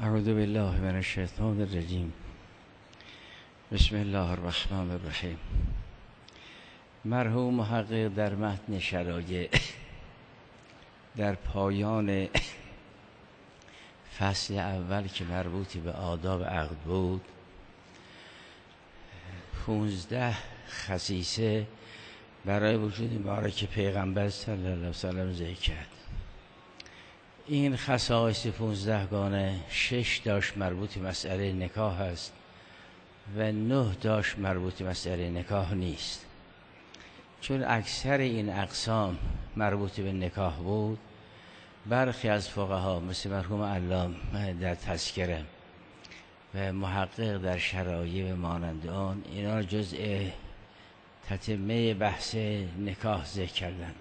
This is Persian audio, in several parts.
اعوذ بالله من الشیطان الرجیم. بسم الله الرحمن الرحیم. مرحوم محقق در متن شرایع در پایان فصل اول که مربوط به آداب عقد بود 15 خصیصه برای وجود مبارک پیغمبر صلی الله علیه و سلم ذکر کرد. این خصایص 15 گانه 6 داشت مربوط به مسئله نکاح است و 9 داشت مربوط به مسئله نکاح نیست. چون اکثر این اقسام مربوط به نکاح بود، برخی از فقها مثل مرحوم علامه در تذکره و محقق در شرایع مانند آن اینا جزء تتمه بحث نکاح ذکر کردن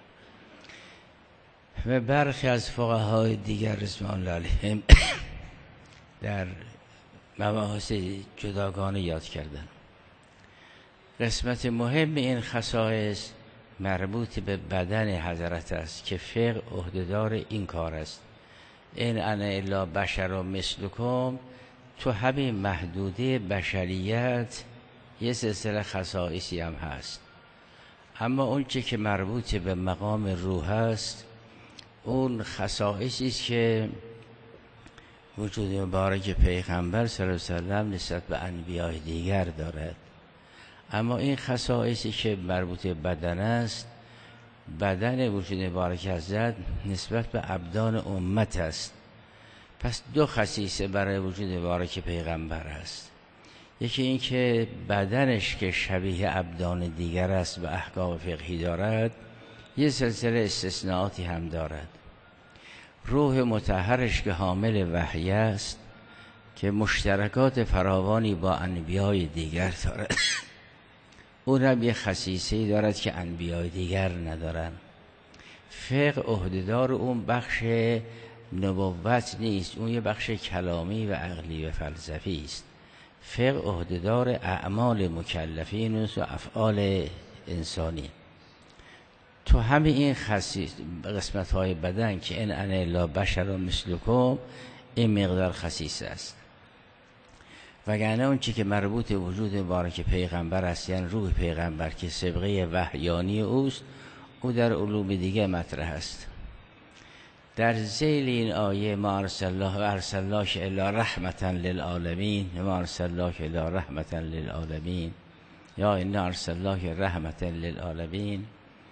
و برخی از فقهای دیگر رضوان الله علیهم در مباحث جداگانه یاد کردن. قسمت مهم این خصایص مربوط به بدن حضرت است که فقه عهدهدار این کار است. این انا الا بشر مثلکم، تو همین محدوده بشریت یه سلسله خصائصی هم هست، اما اون چه که مربوط به مقام روح است اون خصائصی است که وجود مبارک پیغمبر صلی الله علیه و سلم نسبت به انبیاء دیگر دارد. اما این خصائصی که مربوط به بدن است، بدن وجود مبارک حضرت نسبت به ابدان امت است. پس 2 خصیصه برای وجود مبارک پیغمبر است. یکی این که بدنش که شبیه ابدان دیگر است و احکام فقهی دارد، یه سلسله استثناءاتی هم دارد. روح مطهرش که حامل وحی است که مشترکات فراوانی با انبیاء دیگر دارد. اون هم یه خصیصه‌ای دارد که انبیاء دیگر ندارن. فقه عهدهدار اون بخش نبوت نیست، اون یه بخش کلامی و عقلی و فلسفی است. فقه عهدهدار اعمال مکلفین است و افعال انسانی. تو همه این قسمت های بدن که این انا الا بشر مثلکم، این مقدار خصیص است. وگرنه اون چی که مربوط به وجود مبارک پیغمبر است، یعنی روح پیغمبر که سابقه وحیانی اوست، او در علوم دیگه مطرح است. در ذیل این آیه ما ارسلناک الا رحمتا للعالمین، ما ارسلناک الا رحمتا للعالمین یا انا ارسلناک رحمتا للعالمین،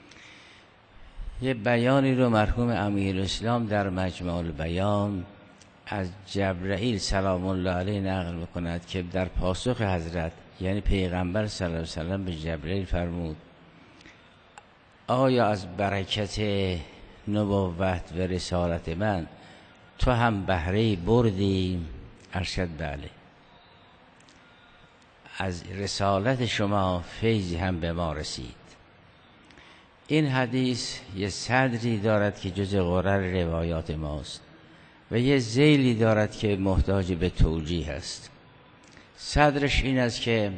یه بیانی رو مرحوم امیرالاسلام در مجمع البیان از جبرائیل سلام الله علیه نقل میکند که در پاسخ حضرت یعنی پیغمبر صلی الله علیه و سلم به جبرائیل فرمود آیا از برکت نبوت و رسالت من تو هم بهره بردی؟ ارشد بله. از رسالت شما فیضی هم به ما رسید. این حدیث یه صدری دارد که جز غرر روایات ماست و یه ذیلی دارد که محتاج به توجیه است. صدرش این است که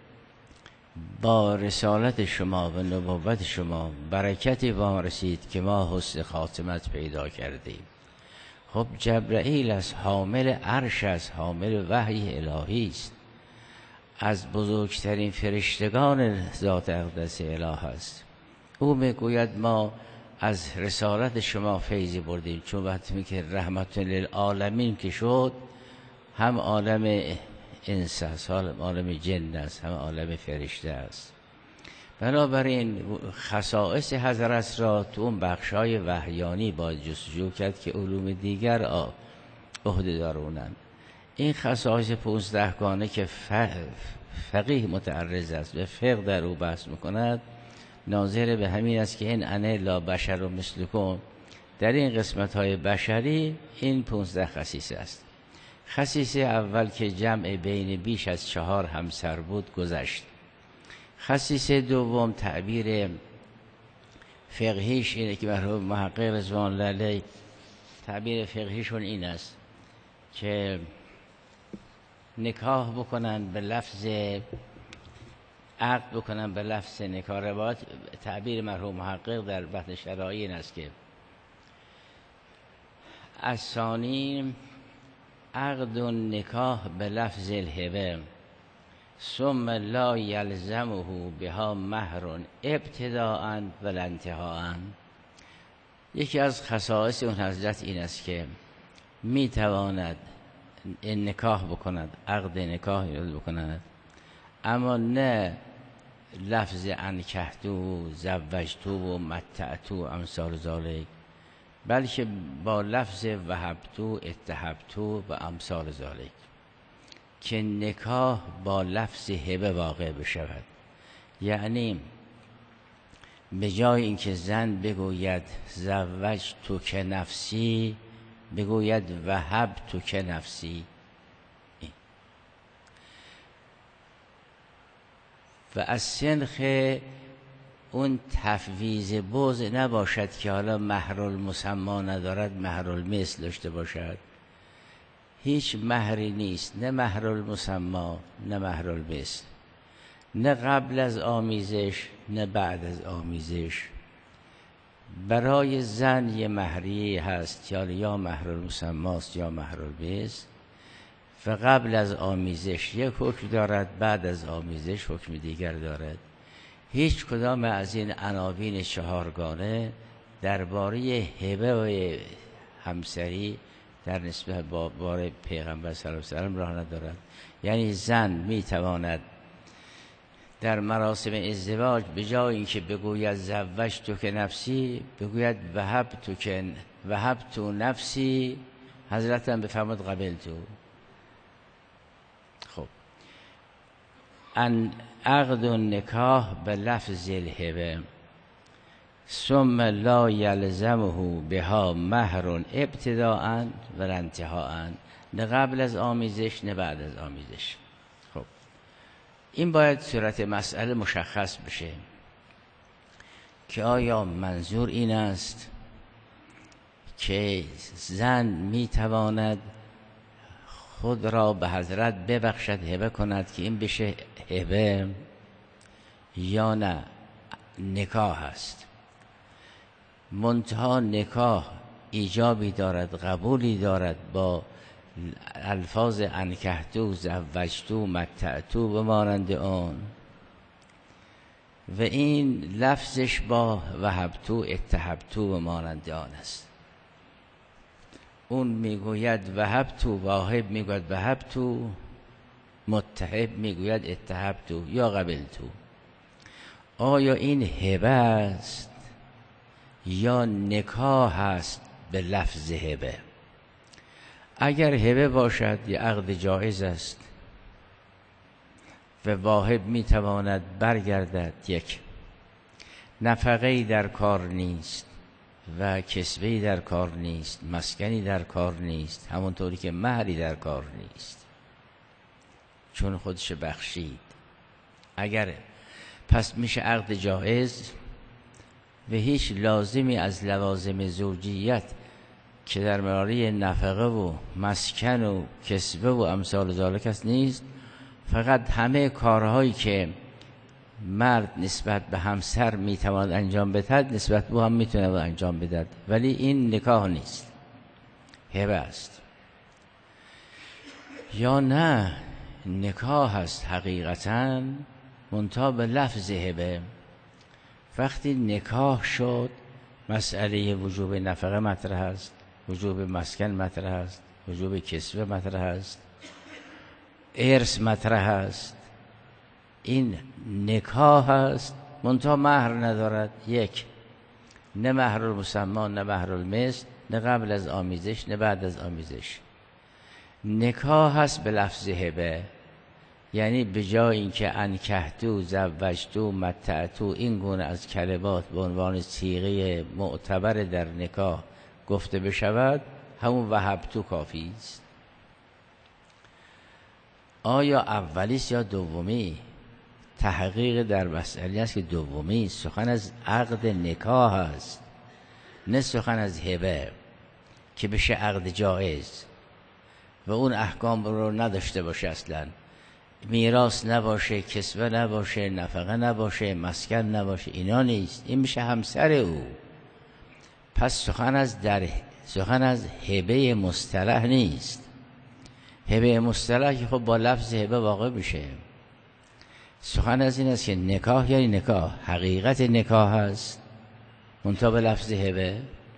با رسالت شما و نبوت شما برکتی وام رسید که ما حسن خاتمت پیدا کردیم. خب جبرائیل از حامل عرش است، حامل وحی الهی است، از بزرگترین فرشتگان ذات اقدس اله است. او میگوید ما از رسالت شما فیضی بردیم، چون وقتی که رحمت للعالمین که شد، هم عالم انس است، هم عالم جن است، هم عالم فرشته است. بنابراین خصائص حضرت را تو اون بخشای وحیانی باید جستجو کرد که علوم دیگر عهدهدار اونند. این خصائص 15 گانه که فقیه متعرض است و فقه در او بحث میکند، ناظر به همین است که این انا لا بشر مثلکم، در این قسمت های بشری این 15 خصیصه است. خصیصه اول که جمع بین بیش از 4 همسر بود گذشت. خصیصه دوم تعبیر فقهیش اینه که مرحوم محقق رضوان الله علیه تعبیر فقهیشون این است که نکاح بکنن به لفظ عقد بکنن به لفظ نکاح. روایت تعبیر مرحوم محقق در بحث شرایع این است که الثانی عقد و نکاح به لفظ الهبه ثم لا یلزمه بها مهر ابتداء ولا انتهاء. یکی از خصائص اون حضرت این است که میتواند نکاح بکند، عقد نکاح بکند، اما نه لفظ انکحتو زوجتو و متعتو امثال ذالک، بلکه با لفظ وهبتو اتهبتو و امثال ذالک، که نکاح با لفظ هبه واقع بشود. یعنی به جای اینکه زن بگوید زوجتو که نفسی، بگوید وهبتو که نفسی. و از سنخ اون تفویض بوز نباشد که حالا مهر المسمی ندارد، مهر المثل داشته باشد. هیچ مهری نیست، نه مهر المسمی نه مهر المثل، نه قبل از آمیزش نه بعد از آمیزش. برای زن یه مهریه هست، یا مهر المسمی است یا مهر المثل، و قبل از آمیزش یک حکم دارد، بعد از آمیزش حکم دیگر دارد. هیچ کدام از این عناوین چهارگانه درباره هبه و همسری در نسبت با بار پیغمبر صلی الله علیه و سلم راه ندارد. یعنی زن میتواند در مراسم ازدواج به جای اینکه بگوید زوجتو که نفسی، بگوید وهبتو نفسی، حضرت هم بفرماد قبلتو. خب ان عقد و نکاح به لفظ الهبه ثم لا یلزمه بها مهر ابتداء و انتهاء، نه قبل از آمیزش نه بعد از آمیزش. خب این باید صورت مسئله مشخص بشه که آیا منظور این است که زن میتواند خود را به حضرت ببخشد، هبه کند که این بشه هبه، یا نه نکاح است. منتها نکاح ایجابی دارد، قبولی دارد با الفاظ انکحتو زوجتو متعتو به مانند آن، و این لفظش با وهبتو اتهبتو به مانند آن است. اون میگوید وهبتو، واهب میگوید وهبتو، متهب میگوید اتهبتو یا قبلتو. آیا این هبه است یا نکاح است به لفظ هبه؟ اگر هبه باشد یه عقد جایز است و واهب میتواند برگردد، یک نفقه‌ای در کار نیست و کسبه‌ای در کار نیست، مسکنی در کار نیست، همونطوری که مهری در کار نیست، چون خودش بخشید. اگر پس میشه عقد جایز و هیچ لازمی از لوازم زوجیت که در مقابل نفقه و مسکن و کسبه و امثال ذالک است نیست. فقط همه کارهایی که مرد نسبت به همسر میتواند انجام بدهد نسبت به هم میتونه انجام بدهد، ولی این نکاح نیست، هبه است. یا نه نکاح است حقیقتاً منتها به لفظ هبه. وقتی نکاح شد مسئله وجوب نفقه مطرح است، وجوب مسکن مطرح است، وجوب کسبه مطرح است، ارث مطرح است. این نکاح است منتها مهر ندارد. یک، نه مهر المسمی نه مهر المثل، نه قبل از آمیزش نه بعد از آمیزش. نکاح است به لفظ هبه، یعنی به جای اینکه انکحتو زوجتو متعتو این گونه از کلمات به عنوان صیغه معتبر در نکاح گفته بشود، همون وهبتو کافی است. آیا اولی است یا دومی؟ تحقیق در مسئله است که دومی. سخن از عقد نکاح است، نه سخن از هبه که بشه عقد جایز و اون احکام رو نداشته باشه، اصلا میراث نباشه، کسبه نباشه، نفقه نباشه، مسکن نباشه، اینا نیست. این میشه همسر او. پس سخن از هبه مصطلح نیست. هبه مصطلح که خب با لفظ هبه واقع میشه. سخن از این است که نکاح یعنی نکاح، حقیقت نکاح هست منتها به لفظ هبه.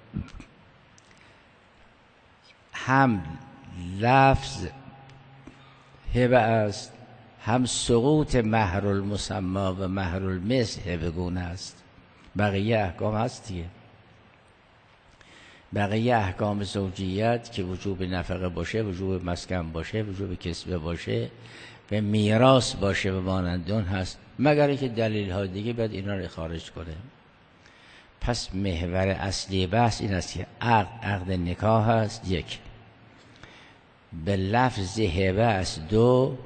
هم لفظ هبه است، هم سقوط مهر المسمى و مهر المثل هبه گونه است. بقیه احکام هست دیگه. بقیه احکام زوجیت که وجوب نفقه باشه، وجوب مسکن باشه، وجوب کسبه باشه و میراث باشه و مانند اون هست، مگر اینکه دلیل های دیگه باید اینا رو خارج کنه. پس محور اصلی بحث این است که عقد نکاح هست، یک به لفظ هبه است، دو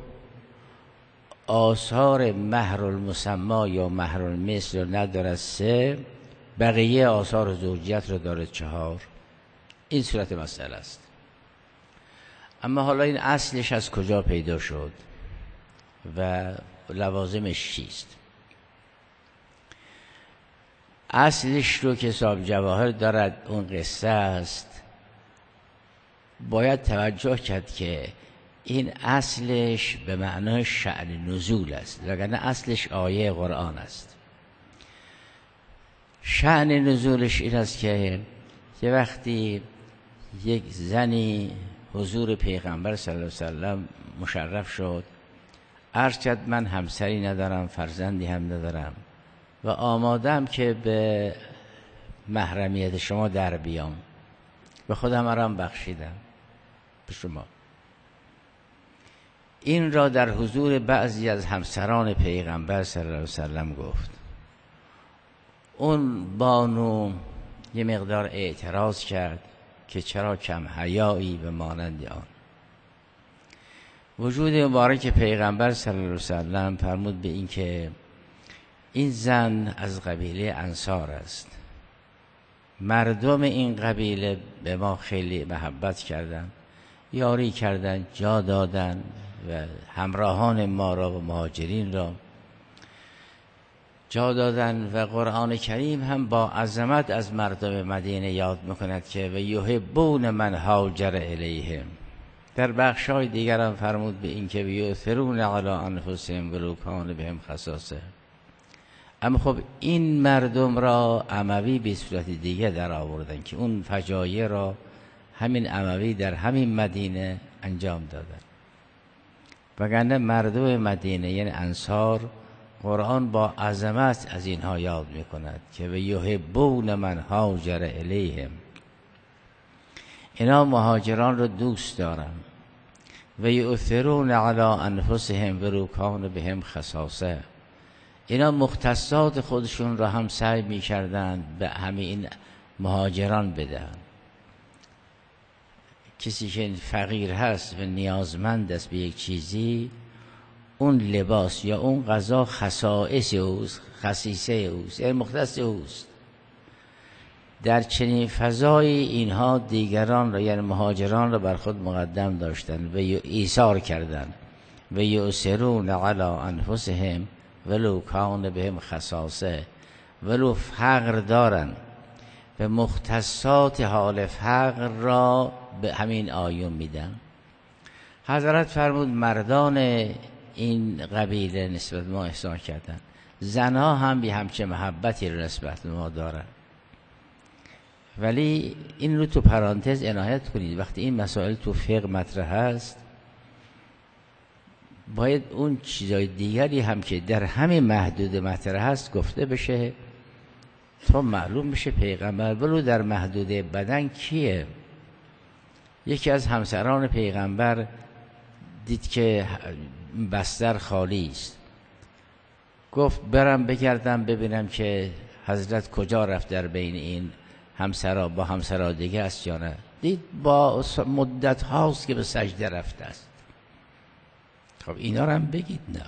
آثار مهر المسمى یا مهر المثل رو ندارد، سه بقیه آثار زوجیت رو داره، چهار. این صورت مسئله است. اما حالا این اصلش از کجا پیدا شد و لوازمش چیست؟ اصلش رو که صاحب جواهر دارد اون قصه است. باید توجه کرد که این اصلش به معنای شأن نزول است، وگرنه اصلش آیه قرآن است. شأن نزولش این است که یه وقتی یک زنی حضور پیغمبر صلی الله علیه وسلم مشرف شد، عرض کرد من همسری ندارم، فرزندی هم ندارم و آمادم که به محرمیت شما در بیام، به خودم هم بخشیدم به شما. این را در حضور بعضی از همسران پیغمبر صلی الله علیه وسلم گفت. اون بانو یه مقدار اعتراض کرد که چرا کم حیایی به مانند آن. وجود مبارک پیغمبر صلی الله علیه وسلم فرمود به این که این زن از قبیله انصار است، مردم این قبیله به ما خیلی محبت کردند، یاری کردند، جا دادند و همراهان ما را و مهاجرین را جا دادن. و قرآن کریم هم با عظمت از مردم مدینه یاد میکند که و یحبون من هاجر الیهم. در بخشای دیگر هم فرمود به این که یؤثرون علی انفسهم ولو کان بهم خصاصه. اما خب این مردم را اموی به صورت دیگه در آوردن که اون فجایع را همین اموی در همین مدینه انجام دادن. وگرنه مردم مدینه یعنی انصار، قرآن با عظمت از اینها یاد میکند که و یحبون من هاجر الیهم. اینا مهاجران رو دوست دارن. و یؤثرون علی انفسهم ولو کان بهم خصاصه. اینا مختصات خودشون را هم سعی میکردن به همین مهاجران بدن. کسی که فقیر هست و نیازمند است به یک چیزی، اون لباس یا اون غذا خصائص اوست، خصیصه اوست، یعنی مختص اوست. در چنین فضایی اینها دیگران را یعنی مهاجران را بر خود مقدم داشتند و ایثار کردند. و یؤثرون علی انفسهم ولو کان بهم خصاصه، ولو فقر دارن به مختصات حال فقر را به همین آیون میدن. حضرت فرمود مردان این قبیله نسبت ما احسان کردن، زنها هم به همچه محبتی نسبت ما دارن. ولی این رو تو پرانتز عنایت کنید، وقتی این مسائل تو فقه مطرح هست باید اون چیزای دیگری هم که در همین محدود مطرح هست گفته بشه تا معلوم بشه پیغمبر ولو در محدود بدن کیه. یکی از همسران پیغمبر دید که بستر خالی است، گفت برم بگردم ببینم که حضرت کجا رفت در بین این همسرا، با همسرا دیگه است یا نه. دید با مدت هاست که به سجده رفته است. خب اینا رو هم بگید. نه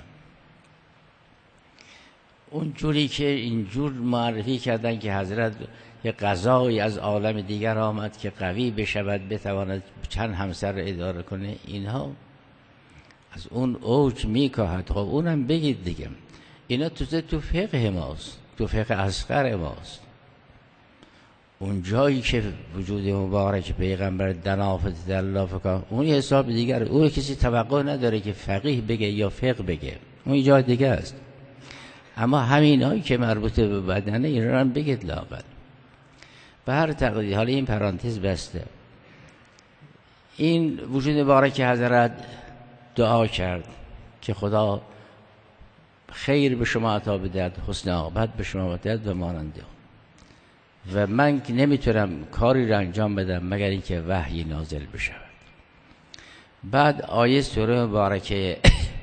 اون جوری که اینجور معرفی کردن که حضرت یه قضایی از عالم دیگر آمد که قوی بشود بتواند چند همسر رو اداره کنه، اینها از اون اوج میکاهد. خب اونم بگید دیگه. اینا تو فقه ماست، تو فقه اصغر ماست. اون جایی که وجود مبارک پیغمبر دنافت دلاله فکا، اون یه حساب دیگر، اون کسی توقع نداره که فقیه بگه یا فقه بگه، اون جای دیگه است. اما همین هایی که مربوط به بدنه این رو هم بگید لااقل. به هر تقدیر، حالا این پرانتز بسته. این وجود مبارک حضرت دعا کرد که خدا خیر به شما عطا بدهد، حسن عاقبت به شما بدهد و ماننده. و من که نمیتونم کاری را انجام بدم مگر اینکه وحی نازل بشود. بعد آیه سوره مبارکه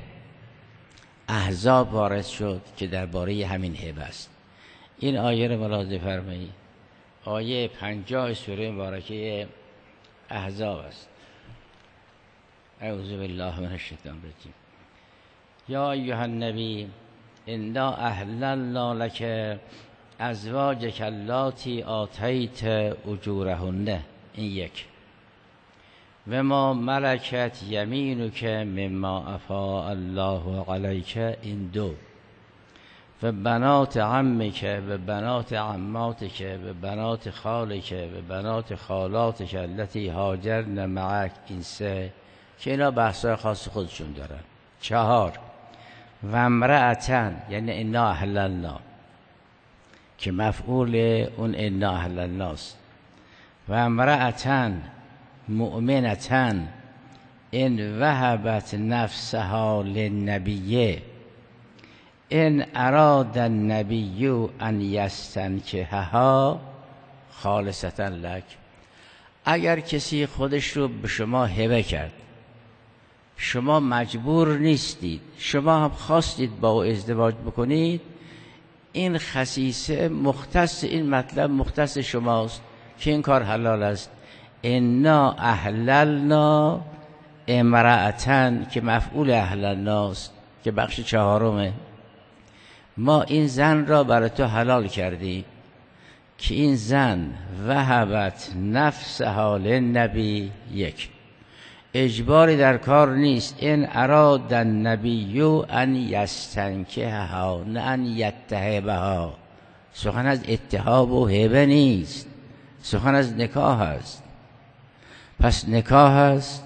احزاب وارد شد که درباره همین هبه است. این آیه رو ملاحظه فرمایید. آیه 50 سوره مبارکه احزاب است. اعوذ بالله من الشیطان الرجیم. یا ایها النبی انا احللنا لک ازواجک اللاتی آتیت اجورهن، این یک، و ما ملکت یمینک مما افاء الله علیک، این دو، و بنات عمک و بنات عماتک و بنات خالک و بنات خالاتک التي هاجرن معک، این سه که اینا بحثای خاص خودشون دارن. چهار، و امرأتن، یعنی انا احللنا که مفعول اون انا احللناست. و امرأتن مؤمنتن ان وهبت نفسها للنبی ان اراد النبی ان یستنکحها خالصة لک. اگر کسی خودش رو به شما هبه کرد، شما مجبور نیستید، شما هم خواستید با او ازدواج بکنید، این خصیصه مختص این مطلب مختص شماست که این کار حلال است. انا احللنا امرأتن که مفعول احللناست که بخش چهارمه. ما این زن را برای تو حلال کردیم که این زن وهبت نفسها للنبی، یک، اجباری در کار نیست. ان اراد النبی ان یستنکحها، نه ان یتهبها. سخن از اتهاب و هبه نیست، سخن از نکاح است. پس نکاح است.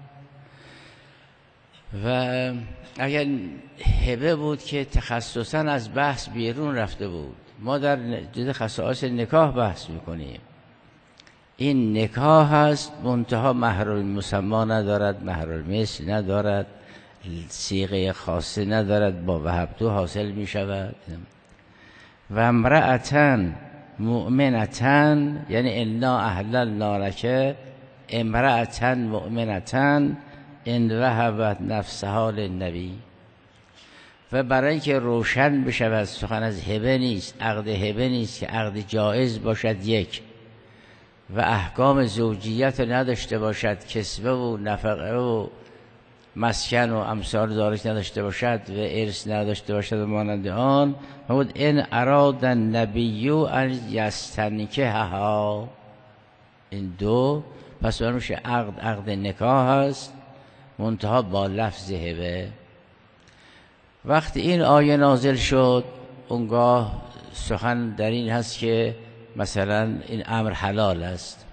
و اگر هبه بود که تخصصا از بحث بیرون رفته بود، ما در جد خصائص نکاح بحث میکنیم. این نکاح هست، منتها مهر المسما ندارد، مهر المثل ندارد، صیغه خاصه ندارد، با وهبتو حاصل می شود. و امرأتن مؤمنتن، یعنی انا احللنا لک امرأتن مؤمنتن ان وهبت نفسها للنبی. و برای اینکه روشن بشود سخن از هبه نیست، عقد هبه نیست که عقد جایز باشد، یک، و احکام زوجیت نداشته باشد، کسبه و نفقه و مسکن و امثال دارش نداشته باشد و ارث نداشته باشد و مانند آن. بود ان اراد النبی ان یستنکحها، این دو. پس برمیشه عقد نکاح هست، منتها با لفظ هبه. وقتی این آیه نازل شد، اونگاه سخن در این هست که مثلا این امر حلال است.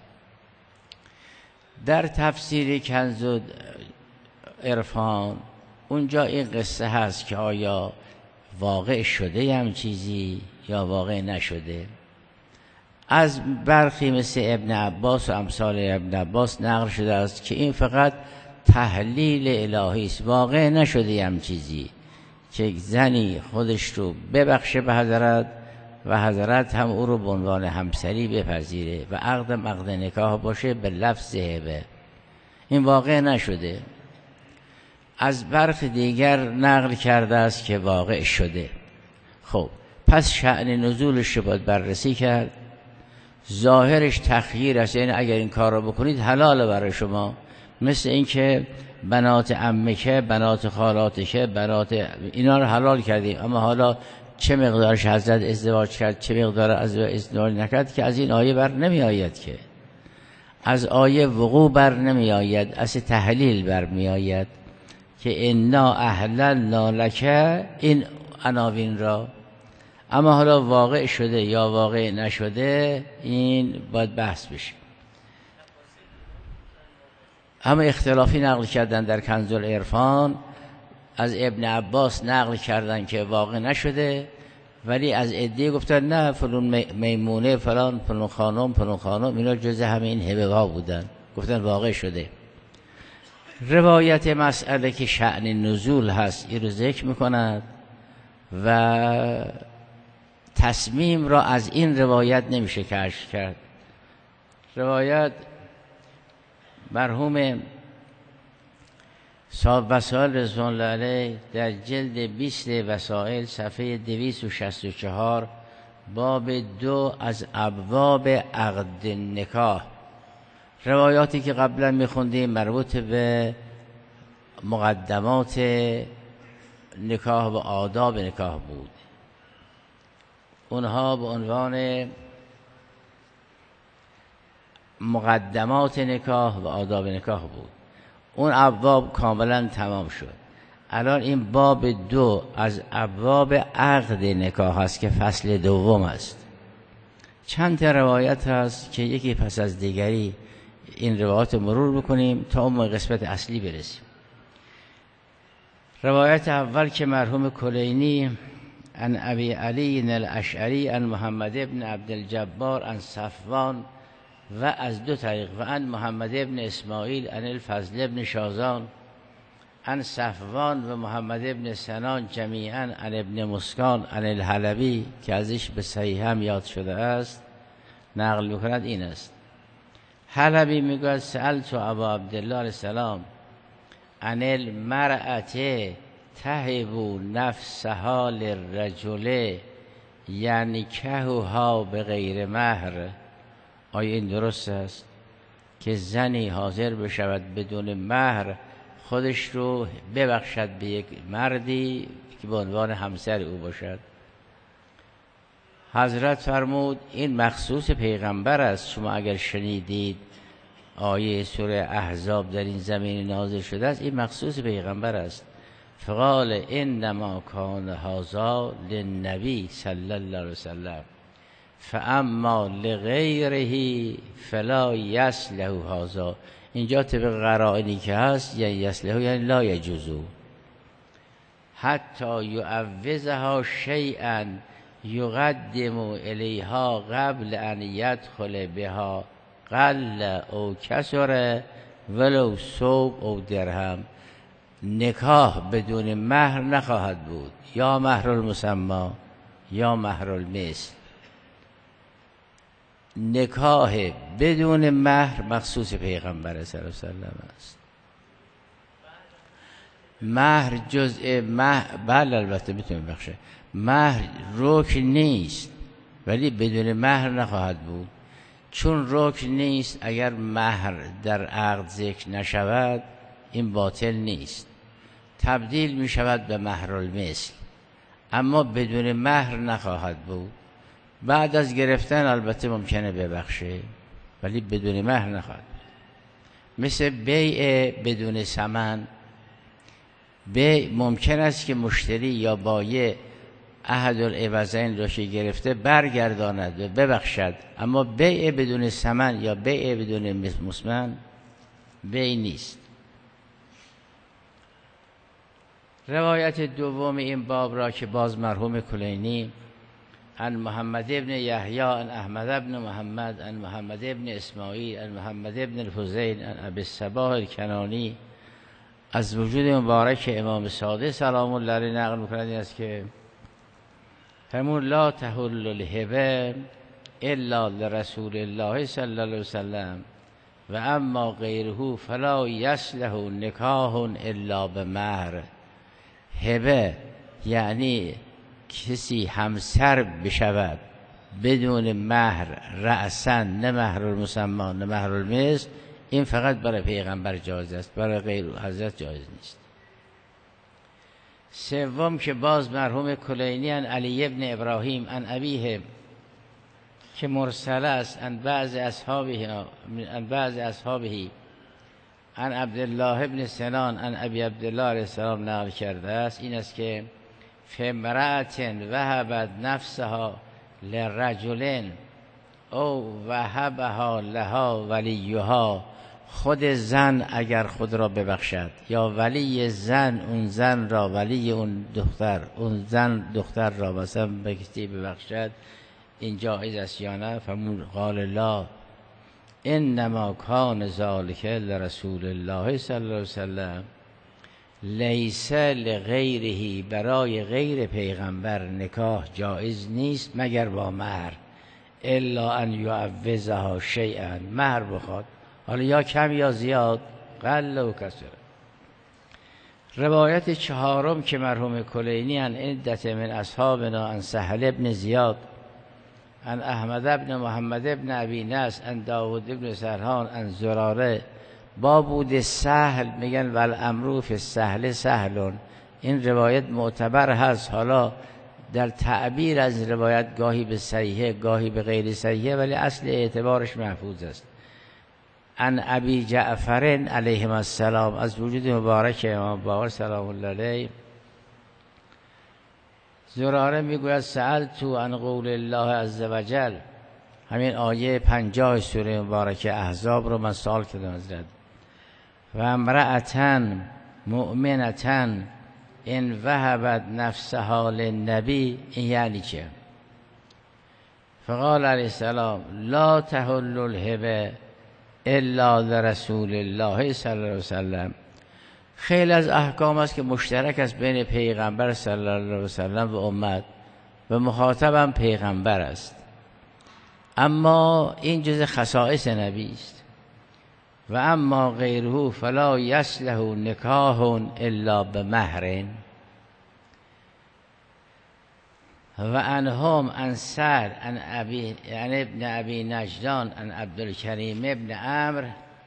در تفسیر کنز عرفان اونجا این قصه هست که آیا واقع شده هم چیزی یا واقع نشده. از برخی مثل ابن عباس و امثال ابن عباس نقل شده است که این فقط تحلیل الهی است، واقع نشده هم چیزی که زنی خودش رو ببخشه به حضرت و حضرت هم او رو به عنوان همسری بپذیره و عقدم عقد نکاح باشه به لفظ هبه. این واقع نشده. از برخی دیگر نقل کرده است که واقع شده. خب پس شأن نزولش رو باید بررسی کرد. ظاهرش تخییر است، یعنی اگر این کار رو بکنید حلاله برای شما، مثل اینکه بنات عمکه، بنات خالاتکه، بنات اینا رو حلال کردیم، اما حالا چه مقدارش حضرت ازدواج کرد، چه مقدار از ازدواج نکرد که از این آیه بر نمی آید، که از آیه وقوع بر نمی آید، از تحلیل بر می آید که انا احللنا لک، این عناوین را اما حالا واقع شده یا واقع نشده این باید بحث بشه. همه اختلافی نقل کردن در کنز العرفان، از ابن عباس نقل کردن که واقع نشده، ولی از عده گفتن نه فلان میمونه فلان خانم اینا جز همین هبه ها بودن، گفتن واقع شده. روایت مسئله که شأن نزول هست این رو ذکر میکند و تصمیم را از این روایت نمیشه کشف کرد. روایت مرحوم صاحب وسائل رضوان الله علیه در جلد 20 وسائل صفحه 264 باب 2 از ابواب عقد نکاح، روایاتی که قبلا میخوندیم مربوط به مقدمات نکاح و آداب نکاح بود، اونها به عنوان مقدمات نکاح و آداب نکاح بود. اون ابواب کاملا تمام شد. الان این باب 2 از ابواب عقد نکاح است که فصل دوم است. چند تا روایت هست که یکی پس از دیگری این روایات مرور بکنیم تا اون قسمت اصلی برسیم. روایت اول که مرحوم کلینی عن ابی علی الاشعری عن محمد ابن عبدالجبار عن صفوان و از 2 طریق و عن محمد ابن اسماعیل عن الفضل ابن شازان عن صفوان و محمد ابن سنان جمیعا عن ابن مسکان عن الحلبی که ازش به صحیح هم یاد شده است نقل میکند این است. حلبی میگوید سألت ابا عبدالله علیه السلام عن المرأة تهب نفسها للرجل یعنی کهوها به غیر مهر، آیا این درست است که زنی حاضر بشود بدون مهر خودش رو ببخشد به یک مردی که به عنوان همسر او باشد؟ حضرت فرمود این مخصوص پیغمبر است. شما اگر شنیدید آیه سوره احزاب در این زمین نازل شده است، این مخصوص پیغمبر است. فقال انما کان هذا للنبی صلی الله علیه وسلم فاما لغیره فلا یصلح هذا. اینجا طبق قرائنی که هست یعنی یصلح یعنی لا یجوز حتی یعوضها شیئا یقدم الیها قبل ان یدخل بها قل او کسر ولو ثوب او درهم. نکاح بدون مهر نخواهد بود، یا مهر المسمى یا مهر المثل. نکاح بدون مهر مخصوص پیغمبر صلی الله علیه وسلم است. مهر جزء مهر بله البته میتونه بخشه. مهر رکن نیست ولی بدون مهر نخواهد بود، چون رکن نیست. اگر مهر در عقد ذکر نشود این باطل نیست، تبدیل می شود به مهر المثل، اما بدون مهر نخواهد بود. بعد از گرفتن البته ممکنه ببخشه ولی بدون مهر نخواهد بود. مثل بیع بدون ثمن. بیع ممکن است که مشتری یا بایع احد العوضین را که گرفته برگرداند و ببخشد، اما بیع بدون ثمن یا بیع بدون مسمن بیع نیست. روایت دوم این باب را که باز مرحوم کلینی عن محمد ابن یحیی عن احمد ابن محمد عن محمد ابن اسماعیل عن محمد ابن الحسین عن ابی الصباح الکنانی از وجود مبارک امام صادق سلام الله علیه نقل می‌کند این است که فرمود لا تحل الهبه الا لرسول الله صلی الله علیه وسلم و اما غیره فلا یصلح نکاح الا بمهر. هبه یعنی کسی همسر بشود بدون مهر رأساً، نه مهر المسمى نه مهر المثل، این فقط برای پیغمبر جایز است، برای غیر حضرت جایز نیست. سوم که باز مرحوم کلینی عن علی ابن ابراهیم عن ابیه که مرسل است عن بعض اصحابه عن عبدالله ابن سنان عن ابی عبدالله علیه السلام نقل کرده است این است که فامرأة وهبت نفسها لرجل او وهبها لها ولیها، خود زن اگر خود را ببخشد یا ولی زن اون زن را، ولی اون دختر را مثلا به کسی ببخشد، این جایز است یا نه؟ فمون قال لا انما کان ذلک لرسول الله صلی الله علیه وسلم، لیس لغیره، برای غیر پیغمبر نکاح جایز نیست مگر با مهر، الا ان یعوضها شیئا، مهر بخواد، حالا یا کم یا زیاد، قل و کثر. روایت چهارم که مرحوم کلینی عن عدت من اصحابنا عن سهل ابن زیاد عن احمد ابن محمد ابن ابی نصر عن داود ابن سرحان عن زراره، با بود سهل میگن والامرو فی السهل سهلون، این روایت معتبر هست. حالا در تعبیر از روایت گاهی به صحیحه گاهی به غیر صحیحه، ولی اصل اعتبارش محفوظ است. عن ابی جعفر علیه السلام، از وجود مبارک امام باقر سلام الله علیه، زراره میگوید سألت عن قول الله عز وجل، همین آیه 50 سوره مبارک احزاب رو من سوال کردم حضرت، و امرأة مؤمنة ان وهبت نفسها للنبی، این یعنی چه؟ فقال علیه السلام لا تحل الهبه الا لرسول الله صلی الله علیه وسلم. خیلی از احکام است که مشترک است بین پیغمبر صلی الله علیه وسلم و امت و مخاطبم پیغمبر است، اما این جز خصائص نبی است. و اما غیره فلا یصلح نکاح الا بمهر. و انهم عن سعد عن ابن ابی نجدان عن عبدالکریم ابن عمرو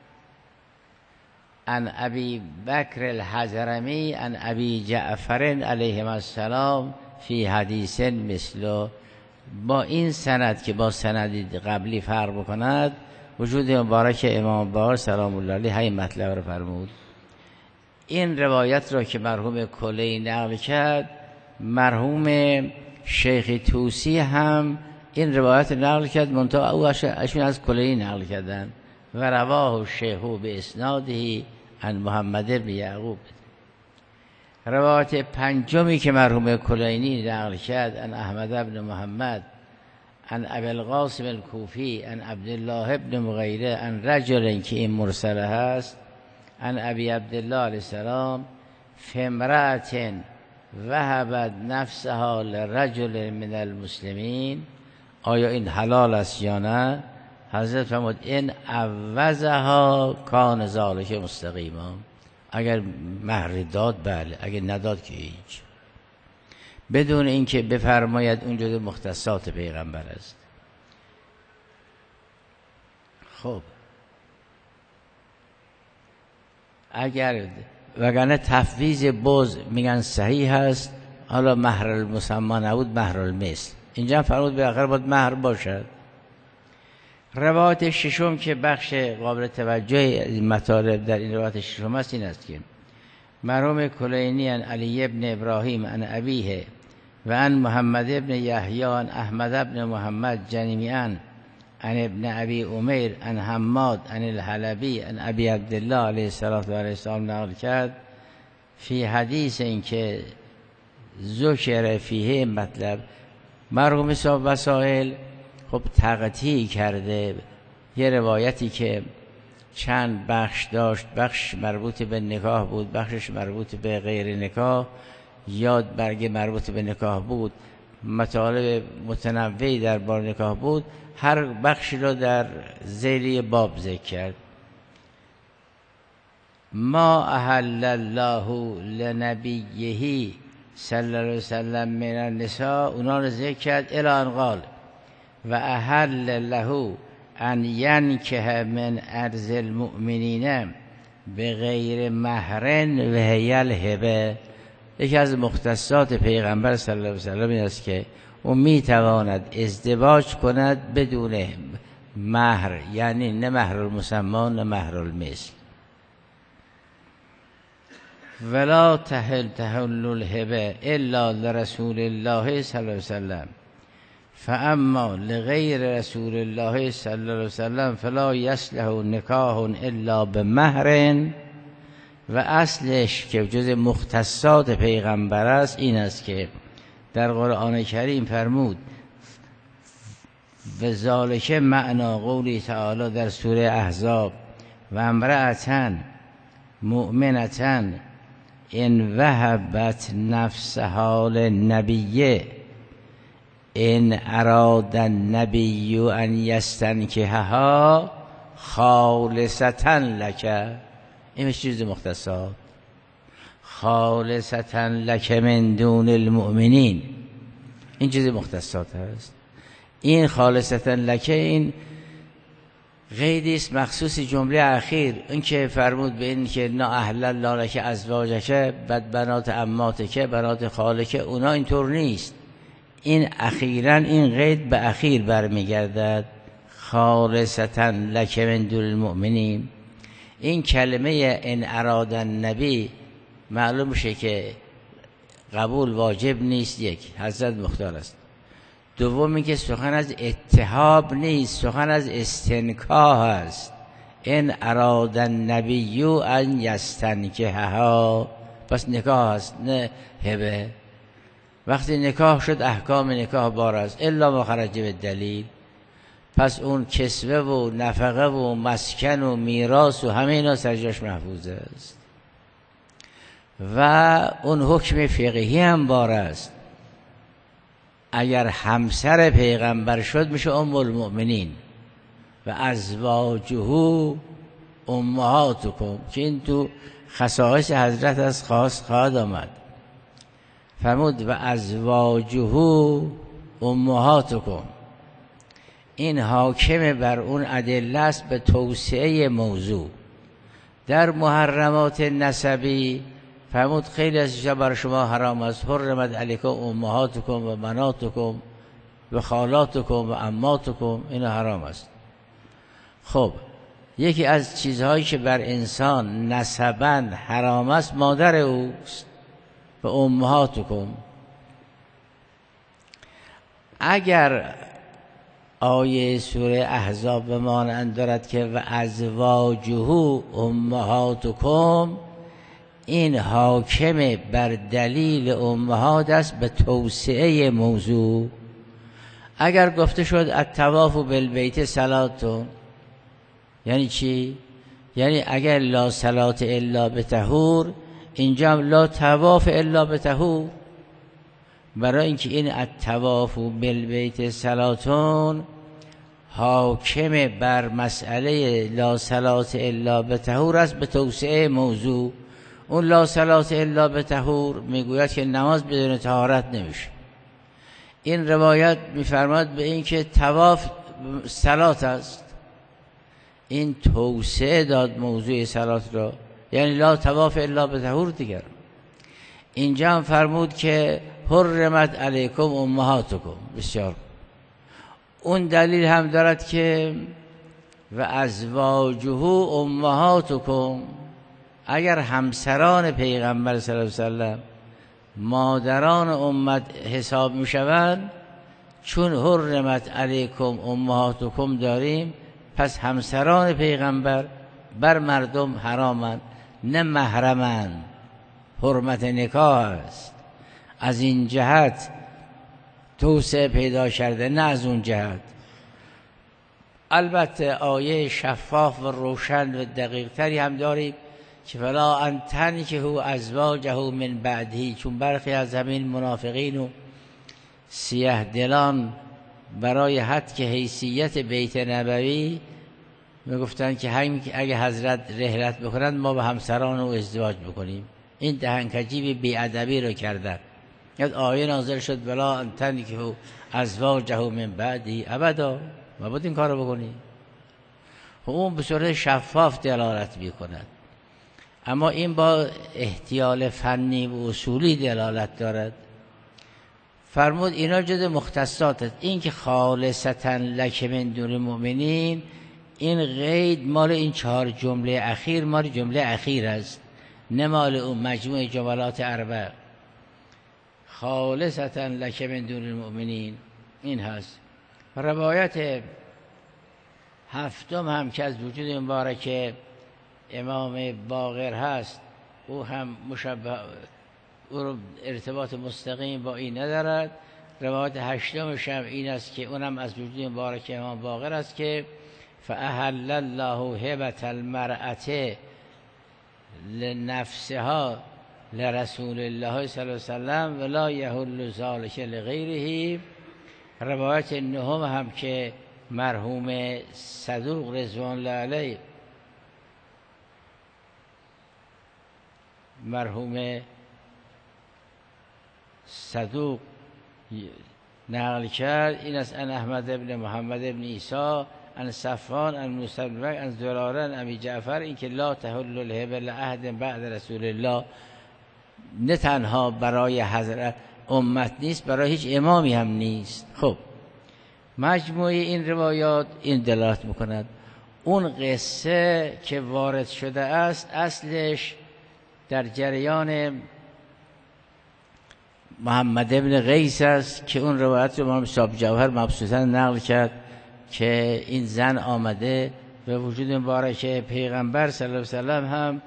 عن ابی بکر الحضرمی عن ابی جعفر علیه السلام فی حدیث مثله. با این سند که با سند قبلی فرق بکند، وجود مبارک امام باقر سلام الله علیه همین مطلب رو فرمود. این روایت را که مرحوم کلی نقل کرد، مرحوم شیخ توسی هم این روایت نقل کرد، منتها او اشون از کلی نقل کردن. و رواه شیخ به اسناده عن محمد بن یعقوب. روایت پنجمی که مرحوم کلینی نقل کرد عن احمد بن محمد عن ابی القاسم الکوفی عن عبدالله ابن مغیره عن رجل، که این مرسله هست، عن ابی عبدالله علیه السلام فامرأة وهبت نفسها لرجل من المسلمین، آیا این حلال است یا نه؟ حضرت فرمود این عوضها کان ذلک مستقیما، اگر مهر داد بله، اگر نداد که هیچ، بدون اینکه بفرماید اون جزء مختصات پیغمبر است. خب اگر وگرنه تفویض بز میگن صحیح هست، حالا مهر المسمى نبود، مهر المثل، اینجا فرمود به آخر باید مهر باشد. روایت ششم که بخش قابل توجه مطالب در این روایت ششم است، این است که مرحوم کلینی عن علی ابن ابراهیم عن ابیه و عن محمد ابن یحیی عن احمد ابن محمد جمیعا عن ابن ابی امیر عن حماد عن الحلبی عن ابی عبدالله علیه السلام نقل کرد فی حدیث این که ذکر فیه، مطلب مرحوم صاحب وسائل خب تقطیع کرده یه روایتی که چند بخش داشت، بخش مربوط به نکاح بود، بخشش مربوط به غیر نکاح، یاد برگ مربوط به نکاح بود، مطالب متنوعی در بار نکاح بود، هر بخشی رو در ذیلی باب ذکر کرد. ما احل الله لنبیه صلی الله علیه وسلم من النساء، اونا رو ذکر کرد الی ان قال و احل له ان ینکح من ارض المؤمنین بغیر مهر و هی الهبه. یکی از مختصات پیغمبر صلی الله علیه وسلم این است که او میتواند ازدواج کند بدون مهر، یعنی نه مهر المسمى نه مهر المثل. ولا تحل الهبه الا لرسول الله صلی الله علیه وسلم فاما لغیر رسول الله صلی الله علیه وسلم فلا یصلح نکاح الا بمهر. و اصلش که جز مختصات پیغمبر است این است که در قرآن کریم فرمود و ذالک معنا قولی تعالی در سوره احزاب و امرأة مؤمنة ان وهبت نفسها للنبی ان اراد النبی ان یستنکحها خالصة لک. این چیز مختصات خالصة لک من دون المؤمنین، این چیز مختصات هست. این خالصة لک این قیدی است مخصوص جمله اخیر، این که فرمود به این که نا اهل الله لک ازواجک بد بنات عماتک بنات خالک، اونا اینطور نیست. این اخیراً این قید به اخیر برمیگردد، خالصة لک من دون المؤمنین. این کلمه ان اراد النبی معلوم شه که قبول واجب نیست، یک حضرت مختار است. دوم اینکه سخن از اتحاب نیست، سخن از استنکاح است. ان اراد النبی ان یستنکحها، پس نکاح است نه هبه. وقتی نکاح شد احکام نکاح بار است الا ما خرج به دلیل. پس اون کسوه و نفقه و مسکن و میراث و همه اینا سرجاش محفوظ است و اون حکم فقهی هم بار است. اگر همسر پیغمبر شد میشه ام المؤمنین و ازواجه امهاتکم، که این تو خصائص حضرت از خواهد آمد. فرمود و ازواجه امهاتکم، این حاکم بر اون ادله است به توسعه موضوع. در محرمات نسبی فرمود خیلی از چیزا بر شما حرام است، حرمت علیکم امهاتکم و بناتکم و خالاتکم و عماتکم، این حرام است. خب یکی از چیزهایی که بر انسان نسباً حرام است مادر اوست و امهاتکم. اگر آیه سوره احزاب به مانند دارد که و ازواجه امهاتکم، این حاکم بر دلیل امهات است به توسعه موضوع. اگر گفته شد الطواف بالبیت صلاتون، یعنی چی؟ یعنی اگر لا صلات الا بطهور، اینجا هم لا طواف الا بطهور. برای اینکه این الطواف بالبیت صلاتون حاکم بر مسئله لا صلات الا بطهور است به توسعه موضوع. اون لا صلات الا بطهور میگوید که نماز بدون طهارت نمیشه. این روایت میفرماد به این که طواف صلات است، این توسعه داد موضوع صلات را، یعنی لا طواف الا بطهور دیگر. اینجا هم فرمود که حرمت علیکم امهاتکم. بسیار اون دلیل هم دارد که و ازواجه امهاتکم، اگر همسران پیغمبر صلی الله علیه وسلم مادران امت حساب می شوند، چون حرمت علیکم امهاتکم داریم، پس همسران پیغمبر بر مردم حرامند، نه محرمند. حرمت نکاح است، از این جهت توسعه پیدا کرده، نه از اون جهت. البته آیه شفاف و روشن و دقیق تری هم داریم که فلا ان تنکحوا ازواجه من بعده، چون برخی از همین منافقین و سیه دلان برای حد که حیثیت بیت نبوی میگفتن که اگه حضرت رحلت بکنند ما با همسران او ازدواج بکنیم. این دهنکجی بی‌ادبی رو کردن. یاد آیه نازل شد بلا ان تنکحوا ازواجه من بعده، ابدا مبادا این کارو بکنی. اون به صورت شفاف دلالت میکند، اما این با احتیال فنی و اصولی دلالت دارد. فرمود اینا جز مختصات است. این که خالصتا لک من دون المؤمنین، این قید مال این 4 جمله اخیر، مال جمله اخیر است. نمال اون مجموع جملات اربع خالصتا لک من دون المؤمنین این هست. روایت هفتم هم که از وجود مبارک امام باقر هست، او هم مشبه، او رو ارتباط مستقیم با این ندارد. روایت هشتمش هم این است که اونم از وجود مبارک امام باقر است که فاحل الله هبة المرأة لنفسها لرسول الله صلی الله علیه وسلم ولا یحل ذلک لغیره. روایت نهم هم که مرحوم صدوق رضوان الله علیه، مرحوم صدوق نقل کرد، این است ان احمد ابن محمد ابن عیسی ان صفوان ان موسی بن ان زراره ان ابی جعفر، این که لا تحل الهبه لأحد بعد رسول الله، نه تنها برای حضرت امت نیست، برای هیچ امامی هم نیست. خب مجموعه این روایات این دلالت میکند اون قصه که وارد شده است اصلش در جریان محمد ابن قیس است که اون روایت رو امام صاحب جوهر مبسوطاً نقل کرد که این زن آمده به وجود مبارک پیغمبر صلی الله علیه وسلم هم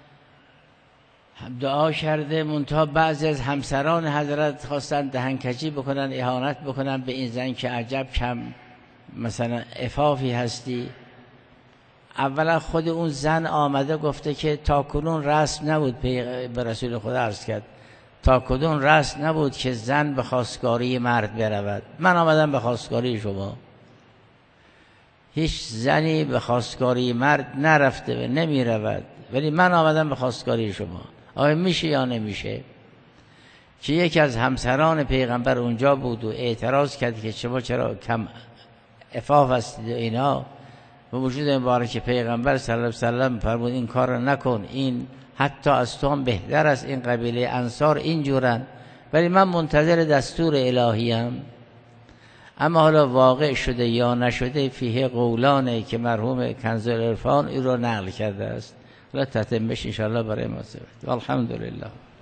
دعا کرده، منتها بعضی از همسران حضرت خواستن دهنکجی بکنن، اهانت بکنن به این زن که عجب کم مثلا عفافی هستی. اولا خود اون زن آمده گفته که تا کنون رسم نبود، به رسول خدا عرض کرد تا کنون رسم نبود که زن به خواستگاری مرد برود، من آمدم به خواستگاری شما. هیچ زنی به خواستگاری مرد نرفته و نمی رود، ولی من آمدم به خواستگاری شما. آیا میشه یا نمیشه؟ که یکی از همسران پیغمبر اونجا بود و اعتراض کرد که شما چرا کم عفاف هستید و اینا. به وجود مبارک پیغمبر صلی الله علیه وسلم فرمود این کار رو نکن، این حتی از تو هم بهتر است، این قبیله انصار اینجورن، ولی من منتظر دستور الهیم. اما حالا واقع شده یا نشده فیه قولانه که مرحوم کنز العرفان این رو نقل کرده است. حالا تتمش انشاءالله برای ما سبت. والحمدلله.